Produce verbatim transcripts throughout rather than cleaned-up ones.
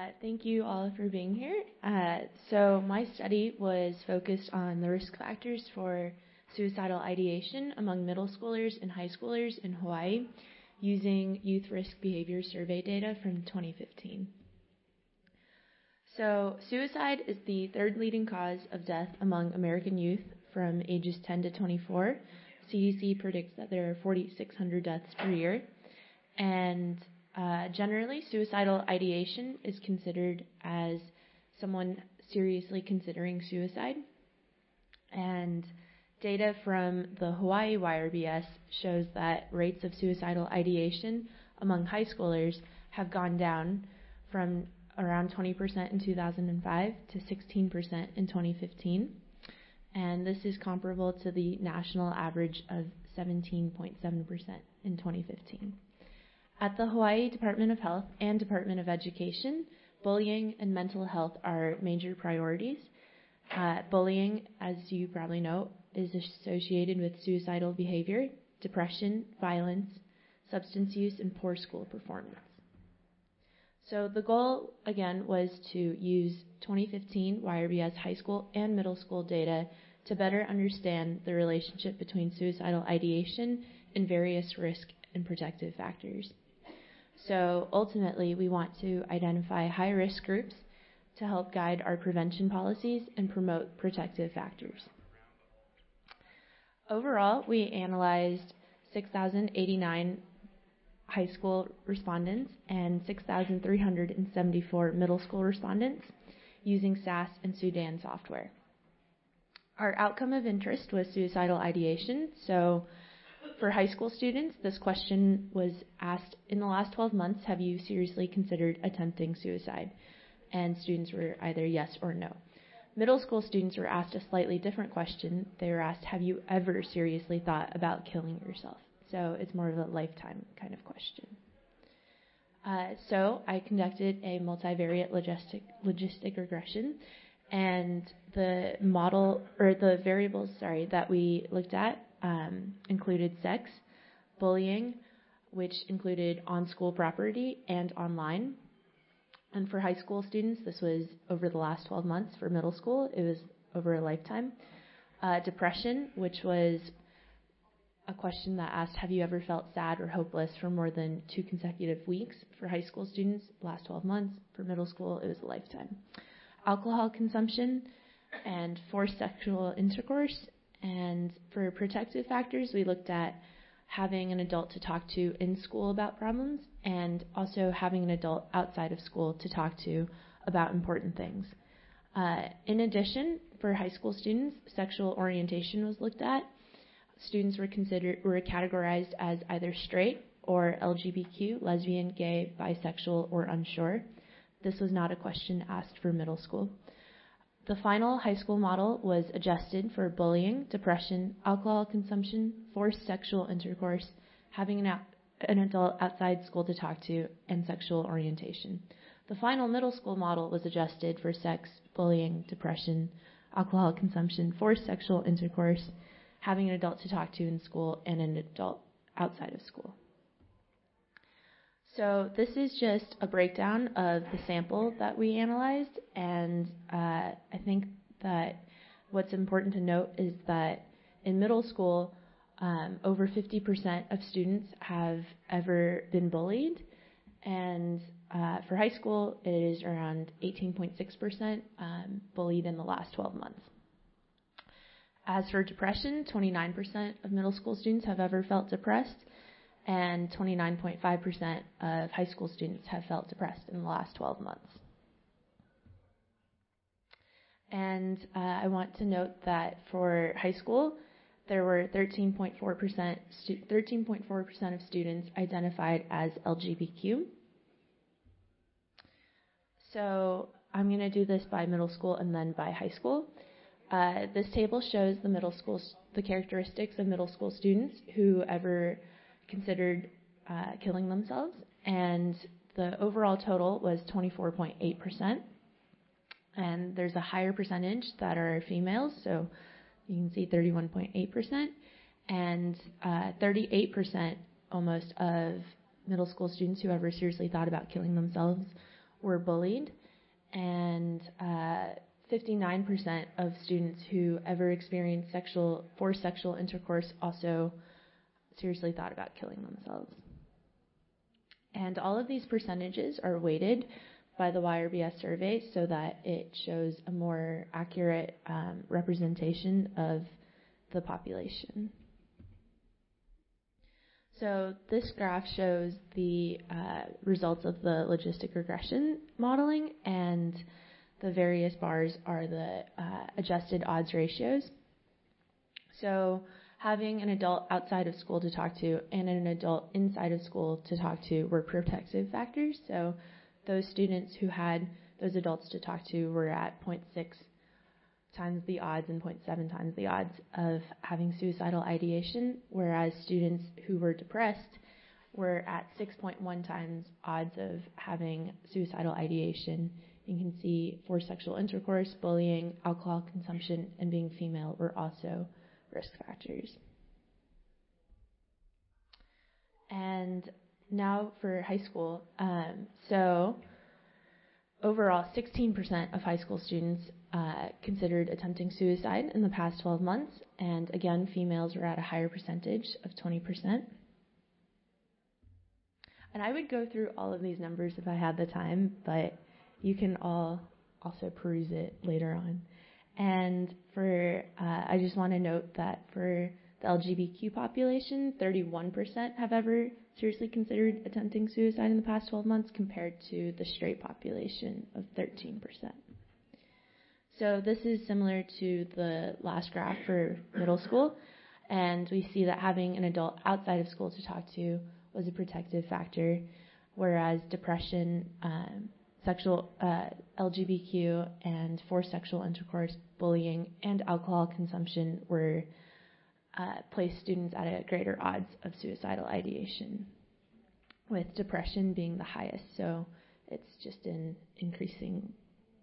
thank you all for being here. Uh, so my study was focused on the risk factors for suicidal ideation among middle schoolers and high schoolers in Hawaii using Youth Risk Behavior Survey data from twenty fifteen. So suicide is the third leading cause of death among American youth from ages ten to twenty-four. C D C predicts that there are four thousand six hundred deaths per year. And uh, generally, suicidal ideation is considered as someone seriously considering suicide. And data from the Hawaii Y R B S shows that rates of suicidal ideation among high schoolers have gone down from around twenty percent in two thousand five to sixteen percent in twenty fifteen. And this is comparable to the national average of seventeen point seven percent in twenty fifteen. At the Hawaii Department of Health and Department of Education, bullying and mental health are major priorities. Uh, bullying, as you probably know, is associated with suicidal behavior, depression, violence, substance use, and poor school performance. So the goal, again, was to use twenty fifteen Y R B S high school and middle school data to better understand the relationship between suicidal ideation and various risk and protective factors. So ultimately, we want to identify high-risk groups to help guide our prevention policies and promote protective factors. Overall, we analyzed six thousand eighty-nine high school respondents and six thousand three hundred seventy-four middle school respondents using S A S and Sudan software. Our outcome of interest was suicidal ideation. So for high school students, this question was asked, in the last twelve months, have you seriously considered attempting suicide? And students were either yes or no. Middle school students were asked a slightly different question. They were asked, have you ever seriously thought about killing yourself? So it's more of a lifetime kind of question. Uh, so I conducted a multivariate logistic, logistic regression, and the model, or the variables, sorry, that we looked at um, included sex, bullying, which included on-school property and online. And for high school students, this was over the last twelve months. For middle school, it was over a lifetime. Uh, depression, which was a question that asked, have you ever felt sad or hopeless for more than two consecutive weeks? For high school students, last twelve months. For middle school, it was a lifetime. Alcohol consumption and forced sexual intercourse. And for protective factors, we looked at having an adult to talk to in school about problems and also having an adult outside of school to talk to about important things. Uh, in addition, for high school students, sexual orientation was looked at. Students were considered were categorized as either straight or L G B T Q, lesbian, gay, bisexual, or unsure. This was not a question asked for middle school. The final high school model was adjusted for bullying, depression, alcohol consumption, forced sexual intercourse, having an, out, an adult outside school to talk to, and sexual orientation. The final middle school model was adjusted for sex, bullying, depression, alcohol consumption, forced sexual intercourse, having an adult to talk to in school, and an adult outside of school. So this is just a breakdown of the sample that we analyzed, and uh, I think that what's important to note is that in middle school, um, over fifty percent of students have ever been bullied, and uh, for high school, it is around eighteen point six percent um, bullied in the last twelve months. As for depression, twenty-nine percent of middle school students have ever felt depressed, and twenty-nine point five percent of high school students have felt depressed in the last twelve months. And uh, I want to note that for high school, there were thirteen point four percent stu- thirteen point four percent of students identified as L G B T Q. So I'm going to do this by middle school and then by high school. Uh, this table shows the middle school, the characteristics of middle school students who ever considered uh, killing themselves, and the overall total was twenty-four point eight percent. And there's a higher percentage that are females, so you can see thirty-one point eight percent, and uh, thirty-eight percent almost of middle school students who ever seriously thought about killing themselves were bullied. and uh, fifty-nine percent of students who ever experienced sexual forced sexual intercourse also seriously thought about killing themselves. And all of these percentages are weighted by the Y R B S survey so that it shows a more accurate um, representation of the population. So this graph shows the uh, results of the logistic regression modeling, and the various bars are the uh, adjusted odds ratios. So having an adult outside of school to talk to and an adult inside of school to talk to were protective factors. So those students who had those adults to talk to were at zero point six times the odds and zero point seven times the odds of having suicidal ideation, whereas students who were depressed were at six point one times odds of having suicidal ideation. You can see forced sexual intercourse, bullying, alcohol consumption, and being female were also risk factors. And now for high school. Um, so overall, sixteen percent of high school students uh, considered attempting suicide in the past twelve months. And again, females were at a higher percentage of twenty percent. And I would go through all of these numbers if I had the time, but you can all also peruse it later on. And for, uh, I just want to note that for the L G B T Q population, thirty-one percent have ever seriously considered attempting suicide in the past twelve months compared to the straight population of thirteen percent. So this is similar to the last graph for middle school, and we see that having an adult outside of school to talk to was a protective factor, whereas depression, um, sexual uh, L G B T Q, and forced sexual intercourse, bullying, and alcohol consumption were uh, placed students at a greater odds of suicidal ideation, with depression being the highest. So it's just in increasing.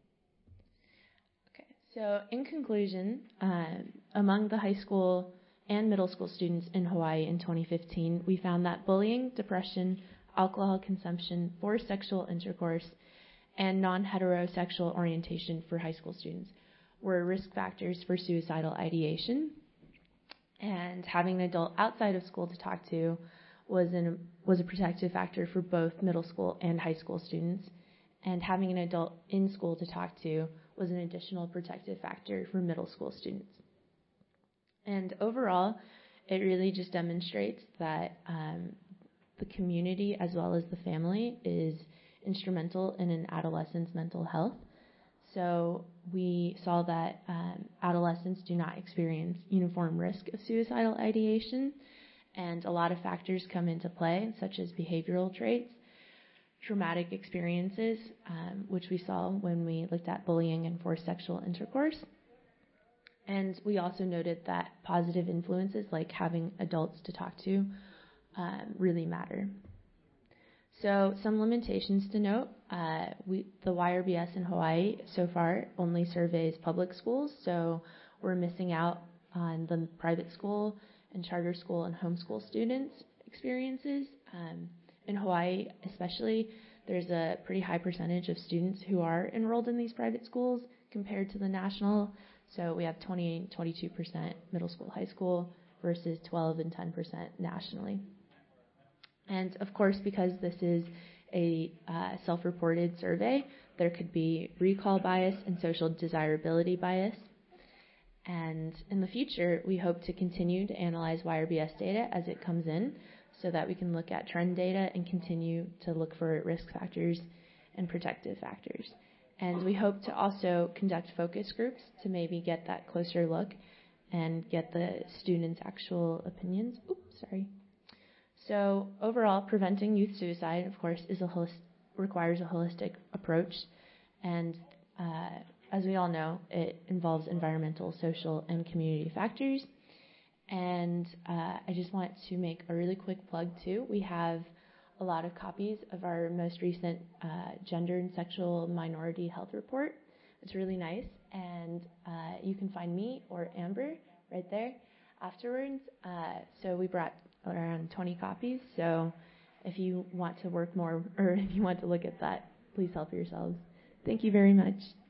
Okay. So in conclusion, um, among the high school and middle school students in Hawaii in twenty fifteen, we found that bullying, depression, alcohol consumption, forced sexual intercourse, and non-heterosexual orientation for high school students were risk factors for suicidal ideation. And having an adult outside of school to talk to was, an, was a protective factor for both middle school and high school students. And having an adult in school to talk to was an additional protective factor for middle school students. And overall, it really just demonstrates that um, the community as well as the family is instrumental in an adolescent's mental health. So we saw that um, adolescents do not experience uniform risk of suicidal ideation, and a lot of factors come into play, such as behavioral traits, traumatic experiences, um, which we saw when we looked at bullying and forced sexual intercourse. And we also noted that positive influences like having adults to talk to um, really matter. So some limitations to note, uh, we, the Y R B S in Hawaii so far only surveys public schools, so we're missing out on the private school and charter school and homeschool students' experiences. Um, in Hawaii especially, there's a pretty high percentage of students who are enrolled in these private schools compared to the national. So we have twenty, twenty-two percent middle school, high school versus twelve and ten percent nationally. And of course, because this is a uh, self-reported survey, there could be recall bias and social desirability bias. And in the future, we hope to continue to analyze Y R B S data as it comes in so that we can look at trend data and continue to look for risk factors and protective factors. And we hope to also conduct focus groups to maybe get that closer look and get the students' actual opinions. Oops, sorry. So overall, preventing youth suicide, of course, is a holist- requires a holistic approach. And uh, as we all know, it involves environmental, social, and community factors. And uh, I just want to make a really quick plug, too. We have a lot of copies of our most recent uh, gender and sexual minority health report. It's really nice. And uh, you can find me or Amber right there afterwards. Uh, so we brought around twenty copies. So if you want to work more, or if you want to look at that, please help yourselves. Thank you very much.